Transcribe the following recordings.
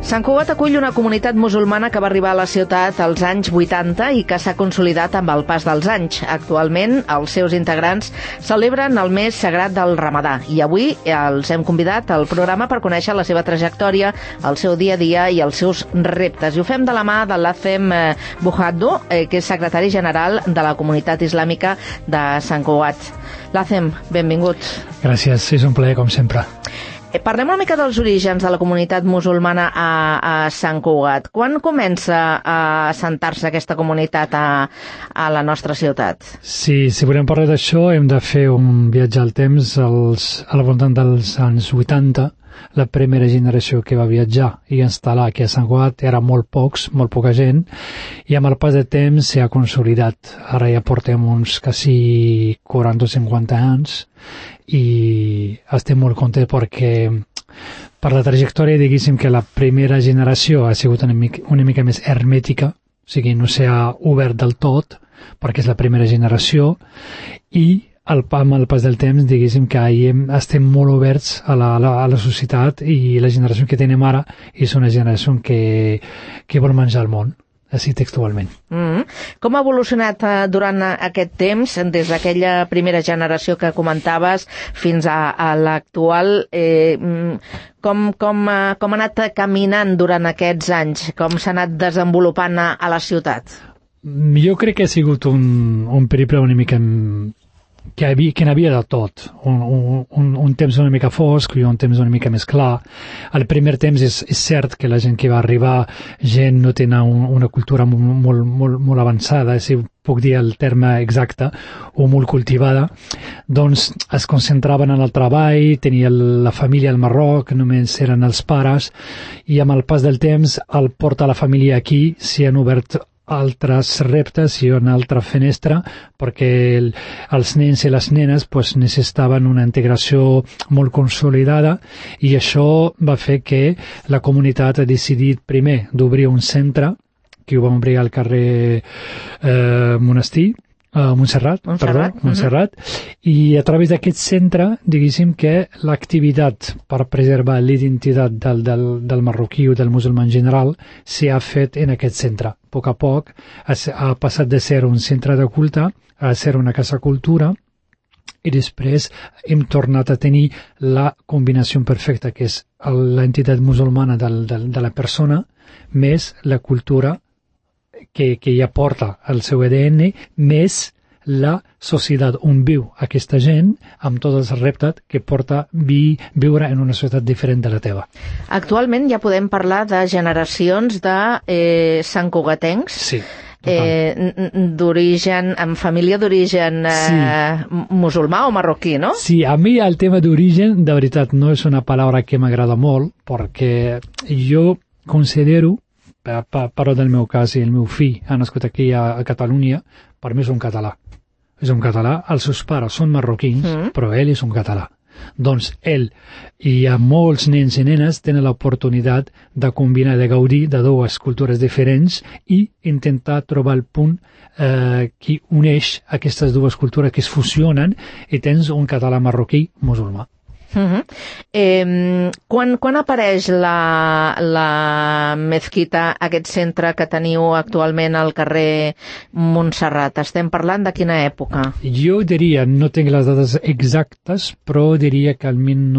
Sant Cugat acull una comunitat musulmana que va arribar a la ciutat als anys 80 i que s'ha consolidat amb el pas dels anys. Actualment, els seus integrants celebren el mes sagrat del Ramadà i avui els hem convidat al programa per conèixer la seva trajectòria, el seu dia a dia i els seus reptes. I ho fem de la mà de l'Azem Bouhaddo, que és secretari general de la comunitat islàmica de Sant Cugat. L'Azem, benvingut. Gràcies, és un plaer com sempre. Parlem una mica dels orígens de la comunitat musulmana a Sant Cugat. Quan comença a assentar-se aquesta comunitat a la nostra ciutat? Sí, si volem parlar d'això hem de fer un viatge al temps al voltant dels anys 80. La primera generació que va viatjar i instal·lar aquí a Sant Cugat era molt poca gent, i amb el pas de temps s'ha consolidat. Ara ja portem uns quasi 40 o 50 anys i estem molt contents perquè per la trajectòria diguéssim que la primera generació ha sigut una mica més hermètica, o sigui, no s'ha obert del tot perquè és la primera generació, i amb el pas del temps, diguéssim que estem molt oberts a la societat, i la generació que tenim ara és una generació que vol menjar el món, així textualment. Com ha evolucionat durant aquest temps, des d'aquella primera generació que comentaves fins a l'actual? Com ha anat caminant durant aquests anys? Com s'ha anat desenvolupant a la ciutat? Jo crec que ha sigut un periple una mica que n'havia de tot, un temps una mica fosc i un temps una mica més clar. El primer temps és cert que la gent que va arribar, gent no tenen una cultura molt avançada, si puc dir el terme exacte, o molt cultivada, doncs es concentraven en el treball, tenia la família al Marroc, només eren els pares, i amb el pas del temps, al portar la família aquí, s'hi han obert altres reptes i una altra finestra, perquè els nens i les nenes necessitaven una integració molt consolidada, i això va fer que la comunitat ha decidit primer d'obrir un centre que ho vam obrir al carrer Montserrat, i a través d'aquest centre, diguéssim que l'activitat per preservar l'identitat del marroquí o del musulmà en general s'ha fet en aquest centre. A poc ha passat de ser un centre de culte a ser una casa cultura, i després hem tornat a tenir la combinació perfecta, que és l'entitat musulmana de la persona més la cultura que ja porta el seu ADN, més la societat on viu aquesta gent, amb tots els reptes que porta viure en una societat diferent de la teva. Actualment ja podem parlar de generacions de santcugatencs. Sí. D'origen, amb família d'origen musulmà o marroquí, no? Sí, a mi el tema d'origen, de veritat, no és una paraula que m'agrada molt, perquè jo considero, parlo del meu cas, i el meu fill ha nascut aquí a Catalunya, per mi és un català. És un català, els seus pares són marroquins, però ell és un català. Doncs ell i molts nens i nenes tenen l'oportunitat de combinar, de gaudir de dues cultures diferents i intentar trobar el punt que uneix aquestes dues cultures, que es fusionen, i tens un català marroquí musulmà. Quan apareix la mezquita, aquest centre que teniu actualment al carrer Montserrat? Estem parlant de quina època? Jo diria, no tinc les dades exactes, però diria que el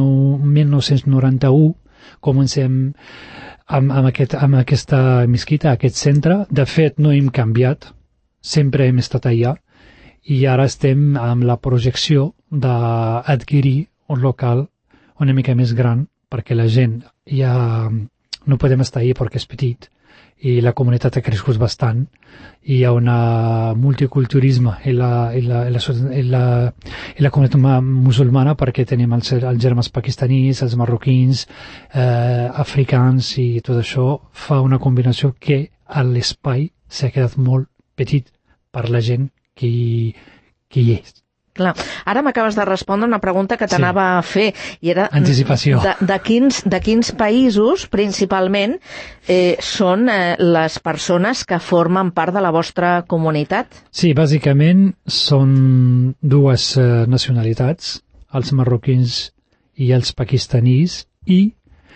1991 comencem amb aquesta mezquita, aquest centre. De fet, no hem canviat, sempre hem estat allà, i ara estem amb la projecció d'adquirir un local una mica més gran, perquè la gent ja no podem estar ahí perquè és petit, i la comunitat ha crescut bastant, i hi ha un multiculturisme i la comunitat musulmana, perquè tenim els germans pakistanis, els marroquins, africans, i tot això fa una combinació que l'espai s'ha quedat molt petit per la gent que hi és. Clar. Ara m'acabes de respondre una pregunta que t'anava a fer, i era anticipació. De quins països principalment són les persones que formen part de la vostra comunitat? Sí, bàsicament són dues nacionalitats, els marroquins i els pakistanis, i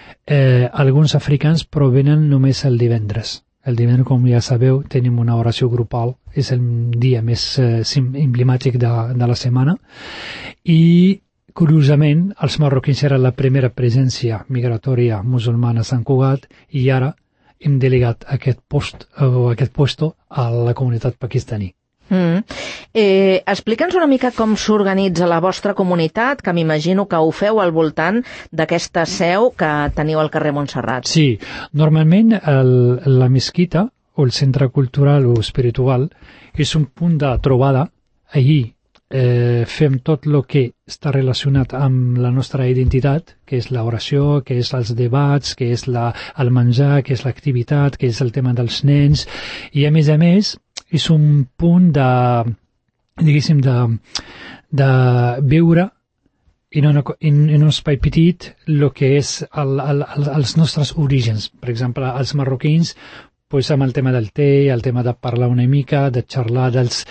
alguns africans provenen només el divendres. El divendres, com ja sabeu, tenim una oració grupal, és el dia més emblemàtic de la setmana, i curiosament els marroquins eren la primera presència migratòria musulmana a Sant Cugat, i ara hem delegat aquest puesto a la comunitat pakistaní. Explica'ns una mica com s'organitza la vostra comunitat, que m'imagino que ho feu al voltant d'aquesta seu que teniu al carrer Montserrat. Sí, normalment la mesquita o el centre cultural o espiritual és un punt de trobada. Allí fem tot el que està relacionat amb la nostra identitat, que és l'oració, que és els debats, que és el menjar, que és l'activitat, que és el tema dels nens, i a més és un punt diguéssim, de veure en un espai petit el que és els nostres orígens. Per exemple, els marroquins, pues, amb el tema del té, el tema de parlar una mica, de xerrar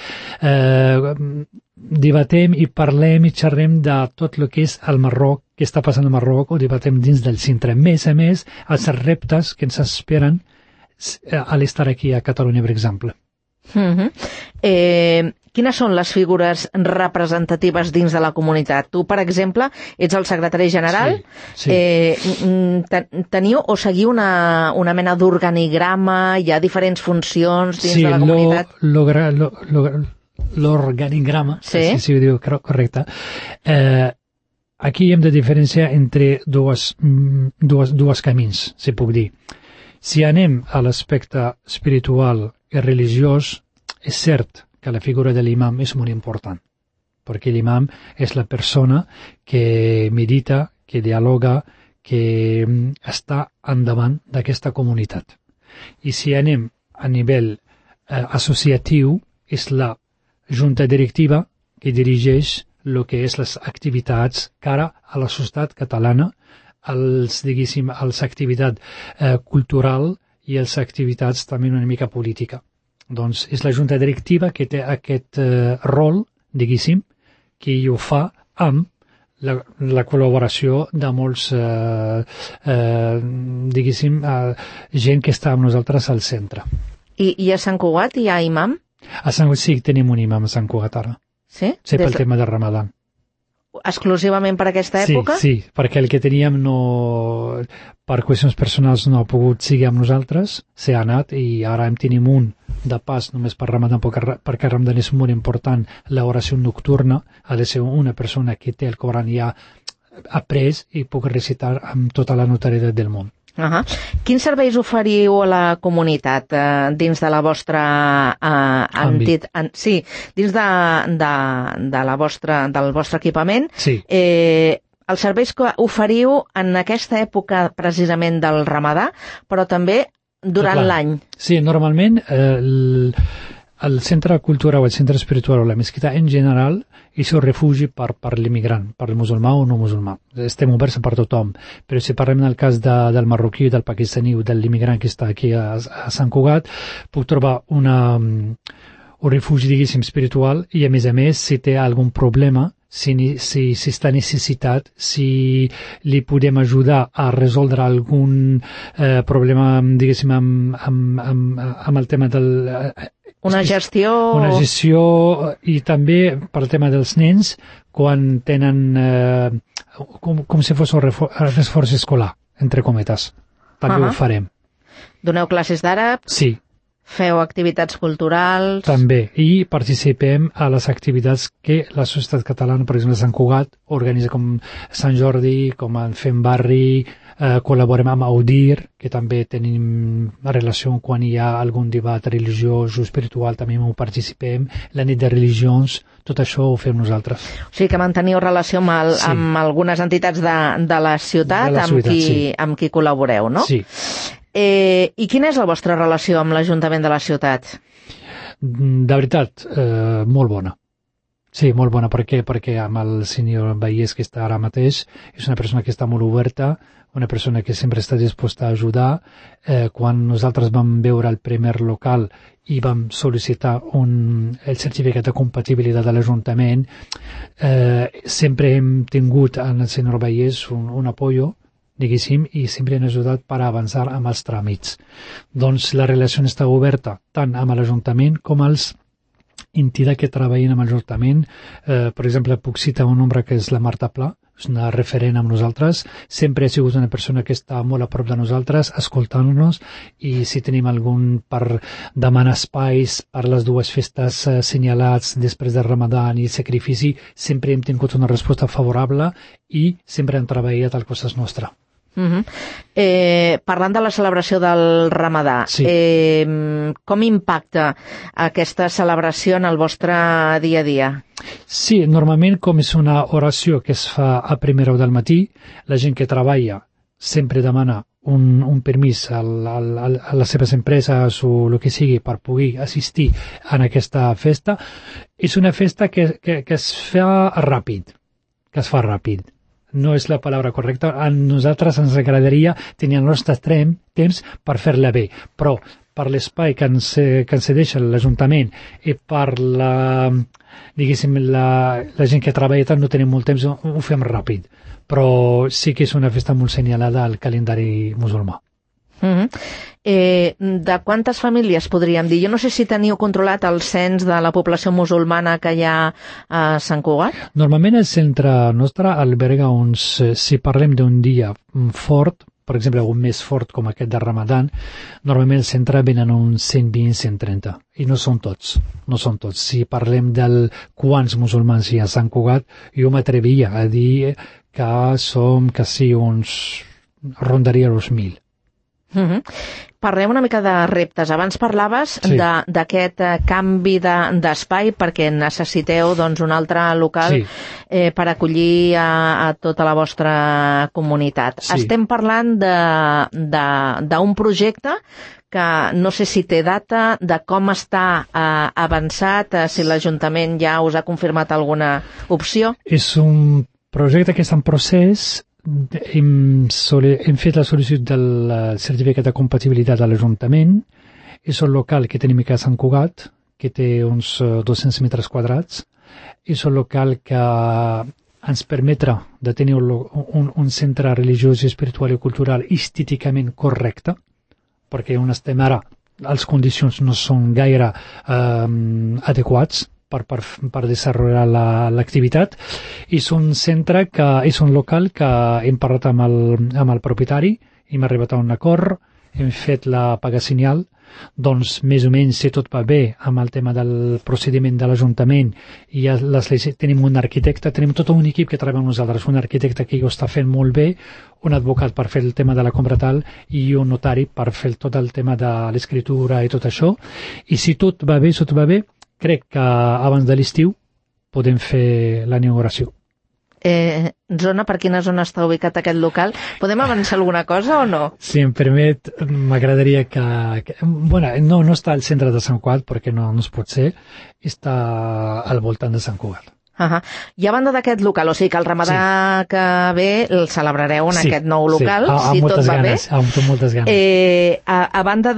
debatem i parlem i xerrem de tot el que és el Marroc, què està passant al Marroc, o debatem dins del centre. A més, els reptes que ens esperen a l'estar aquí a Catalunya, per exemple. Quines són les figures representatives dins de la comunitat? Tu, per exemple, ets el secretari general. Sí. Teniu o seguiu una mena d'organigrama? Hi ha diferents funcions dins de la comunitat? L'organigrama, si ho diu correcte. Aquí hem de diferenciar entre dos camins, si puc dir. Si anem a l'aspecte espiritual i religiós, és cert que la figura de l'imam és molt important, perquè l'imam és la persona que medita, que dialoga, que està endavant d'aquesta comunitat. I si anem a nivell associatiu, és la junta directiva que dirigeix el que és les activitats cara a la societat catalana, les activitats cultural i les activitats també una mica política. Doncs és la junta directiva que té aquest rol, diguéssim, que ho fa amb la col·laboració de molts, gent que està amb nosaltres al centre. I a Sant Cugat hi ha imam? A Sant Cugat sí, tenim un imam a Sant Cugat ara. Sí? Sí, pel tema del Ramadan. Exclusivament per aquesta època? Sí, perquè el que teníem per qüestions personals no ha pogut seguir amb nosaltres, s'ha anat, i ara en tenim un de pas només per Ramadan, perquè Ramadan és molt important, l'oració nocturna ha de ser una persona que té el Coran ja après i puc recitar amb tota la notorietat del món. Quins serveis oferiu a la comunitat dins de la vostra entitat? Sí, dins del vostre equipament. Sí. Els serveis que oferiu en aquesta època precisament del Ramadà, però també durant l'any. Sí, normalment el centre cultural o el centre espiritual o la mesquita en general és un refugi per l'immigrant, per el musulmà o no musulmà. Estem oberts per tothom, però si parlem del cas del marroquí, del pakistaní o de l'immigrant que està aquí a Sant Cugat, puc trobar un refugi, diguéssim, espiritual, i a més, si té algun problema, si està necessitat, si li podem ajudar a resoldre algun problema, diguéssim, amb el tema del... Una gestió i també pel tema dels nens quan tenen com si fos un reforç escolar, entre cometes. També ho farem. Doneu classes d'àrab? Sí. Feu activitats culturals? També. I participem a les activitats que la societat catalana, per exemple, Sant Cugat, organitza com Sant Jordi, com en Fem Barri, col·laborem amb Audir, que també tenim relació quan hi ha algun debat religiós o espiritual, també ho participem, la nit de religions, tot això ho fem nosaltres. O sigui que manteniu relació amb algunes entitats de la ciutat, amb qui col·laboreu, no? Sí. I quina és la vostra relació amb l'Ajuntament de la ciutat? De veritat, molt bona. Sí, molt bona. Per què? Perquè amb el senyor Vallès, que està ara mateix, és una persona que està molt oberta, una persona que sempre està disposta a ajudar. Quan nosaltres vam veure el primer local i vam sol·licitar el certificat de compatibilitat de l'Ajuntament, sempre hem tingut en el senyor Vallès un apoyo, diguéssim, i sempre han ajudat per avançar amb els tràmits. Doncs la relació està oberta tant amb l'Ajuntament com als entitats que treballen amb l'Ajuntament. Per exemple, puc citar un nombre que és la Marta Pla, és una referent amb nosaltres, sempre ha sigut una persona que està molt a prop de nosaltres, escoltant-nos, i si tenim algun per demanar espais per les dues festes assenyalats després del Ramadan i sacrifici, sempre hem tingut una resposta favorable i sempre hem treballat al costat nostre. Parlant de la celebració del Ramadà, sí. Com impacta aquesta celebració en el vostre dia a dia? Sí, normalment com és una oració que es fa a primera hora del matí, la gent que treballa sempre demana un permís a les seves empreses o el que sigui per poder assistir a aquesta festa. És una festa que es fa ràpid, No és la paraula correcta. A nosaltres ens agradaria tenir el nostre temps per fer-la bé, però per l'espai que ens cedeix l'Ajuntament i per la gent que treballa tant no tenim molt temps, ho fem ràpid. Però sí que és una festa molt senyalada al calendari musulmà. De quantes famílies podríem dir? Jo no sé si teniu controlat el cens de la població musulmana que hi ha a Sant Cugat. Normalment el centre nostre alberga si parlem d'un dia fort, per exemple, un mes fort com aquest de Ramadan, normalment el centre venen uns 120-130, i no són tots. Si parlem del quants musulmans hi ha a Sant Cugat, jo m'atreviria a dir que som quasi rondaria els 1.000. Parlem una mica de reptes. Abans parlaves d'aquest canvi d'espai perquè necessiteu un altre local per acollir a tota la vostra comunitat. Estem parlant d'un projecte que no sé si té data, de com està avançat, si l'Ajuntament ja us ha confirmat alguna opció. És un projecte que està en procés. Hem fet la sol·licitud del certificat de compatibilitat a l'Ajuntament. És un local que tenim a Sant Cugat, que té uns 200 metres quadrats. És un local que ens permetrà de tenir un centre religiós, espiritual i cultural estèticament correcte, perquè on estem ara, les condicions no són gaire adequats per desenvolupar l'activitat. És un centre és un local que hem parlat amb el propietari, hem arribat a un acord, hem fet la paga senyal, doncs més o menys si tot va bé amb el tema del procediment de l'Ajuntament i tenim un arquitecte, tenim tot un equip que treballa amb nosaltres, un arquitecte que ho està fent molt bé, un advocat per fer el tema de la compra tal i un notari per fer tot el tema de l'escriptura i tot això, i si tot va bé, crec que abans de l'estiu podem fer la inauguració. Per quina zona està ubicat aquest local? Podem avançar alguna cosa o no? Si em permet, m'agradaria que... no està al centre de Sant Cugat, perquè no es pot ser, està al voltant de Sant Cugat. I a banda d'aquest local, o sigui que el Ramadà que ve el celebrareu en aquest nou local, si tot va bé. Amb moltes ganes. A banda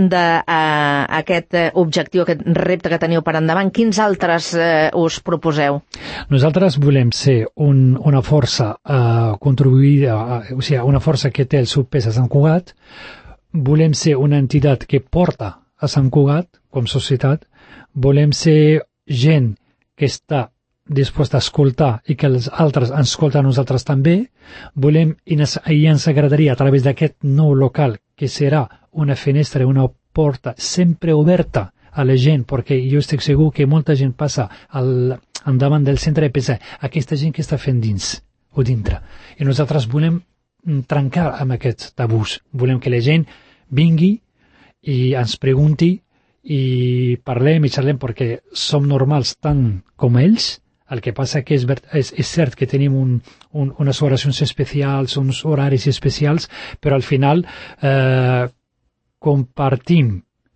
d'aquest objectiu, aquest repte que teniu per endavant, quins altres us proposeu? Nosaltres volem ser una força contribuïda, o sigui, una força que té el seu pes a Sant Cugat, volem ser una entitat que porta a Sant Cugat com societat, volem ser gent que està disposta a escoltar i que els altres ens escolten a nosaltres també. Volem, i ens agradaria a través d'aquest nou local, que serà una finestra, una porta sempre oberta a la gent, perquè jo estic segur que molta gent passa endavant del centre i pensa aquesta gent que està fent dins o dintre. I nosaltres volem trencar amb aquests tabús. Volem que la gent vingui i ens pregunti i parlem i xerrem perquè som normals tant com ells. El que passa que és cert que tenim unes oracions especials, uns horaris especials, però al final compartim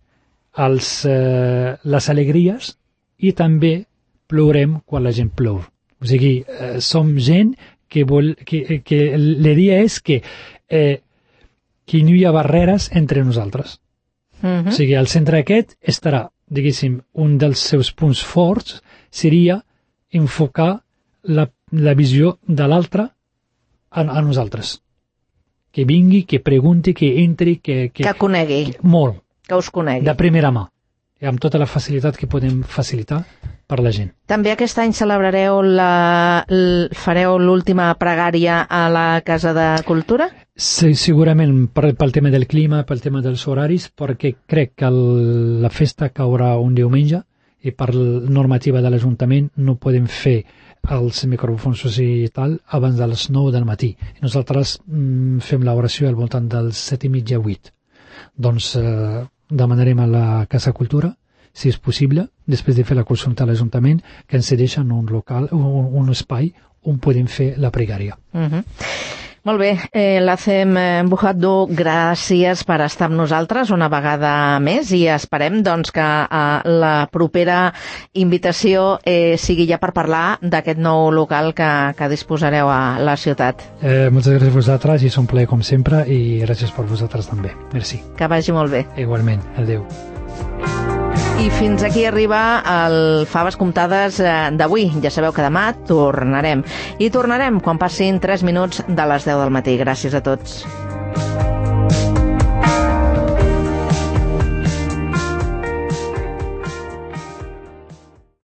les alegries i també plorem quan la gent plou. O sigui, som gent que l'idea és que no hi ha barreres entre nosaltres. O sigui, el centre aquest estarà, diguéssim, un dels seus punts forts seria enfocar la visió de l'altre a nosaltres. que vingui, que pregunti, que entri, que conegui. Molt. Que us conegui. De primera mà. I amb tota la facilitat que podem facilitar per la gent. També aquest any celebrareu fareu l'última pregària a la Casa de Cultura? Sí, segurament pel tema del clima, pel tema dels horaris, perquè crec que la festa caurà un diumenge i per normativa de l'Ajuntament no podem fer els microfons i tal abans de les 9 del matí. I nosaltres fem l'oració al voltant dels 7:30, 8. Doncs demanarem a la Casa Cultura, si és possible, després de fer la consulta a l'Ajuntament, que ens cedeixen un local, un espai on podem fer la pregària. Molt bé, l'Acem Bujatdo, gràcies per estar amb nosaltres una vegada més i esperem doncs, que la propera invitació sigui ja per parlar d'aquest nou local que disposareu a la ciutat. Moltes gràcies a vosaltres i és un plaer com sempre i gràcies per vosaltres també. Merci. Que vagi molt bé. Igualment. Adéu. I fins aquí arriba el Faves Comptades d'avui. Ja sabeu que demà tornarem. I tornarem quan passin 3 minuts de les 10 del matí. Gràcies a tots.